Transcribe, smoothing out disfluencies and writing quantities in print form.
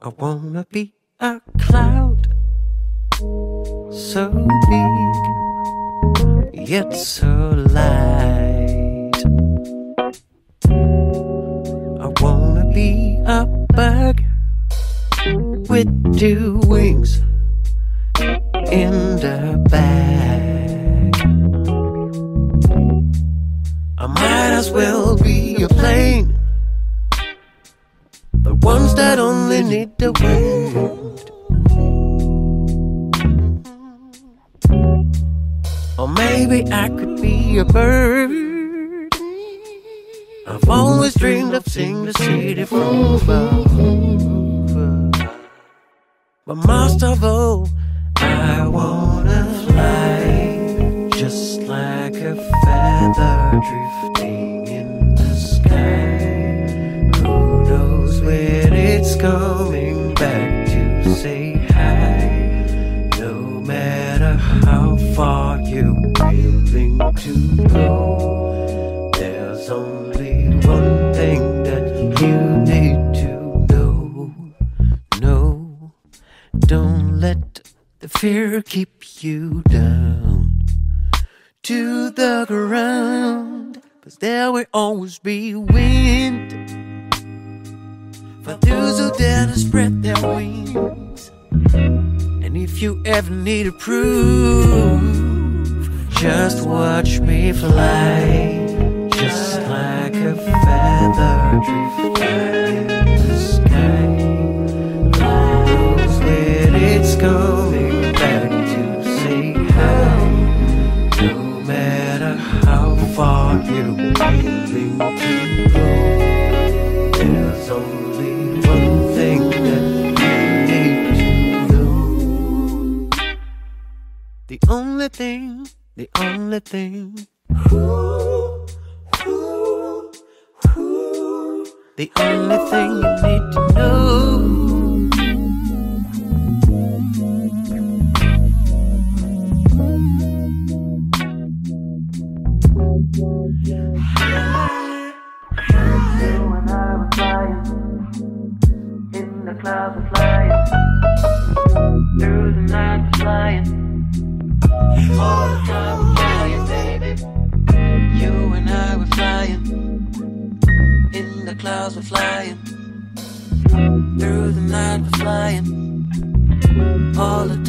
I wanna be a cloud, so big, yet so light. I wanna be a bug with 2 wings in the bag. I might as well be a plane, the ones that only need the wind. Or maybe I could be a bird. I've always dreamed of seeing the city from above. But most of all, I wanna fly, just like a feather drifting in the sky. Who knows when it's coming back to say hi? No matter how far you're willing to go, there's only one thing that you need to know. No, don't let the fear keep you down to the ground, 'cause there will always be wind for those who dare to spread their wings. And if you ever need a proof, just watch me fly, just like a feather drifting in the sky. Who knows when it's coming back to say hi? No matter how far you're willing to go, there's only one thing that you need to know. The only thing, the only thing, the only thing you need to know. You and I were flying, in the clouds we're flying, through the night we're flying, all the time we're flying, baby. You and I were flying, in the clouds we're flying, through the night we're flying, all the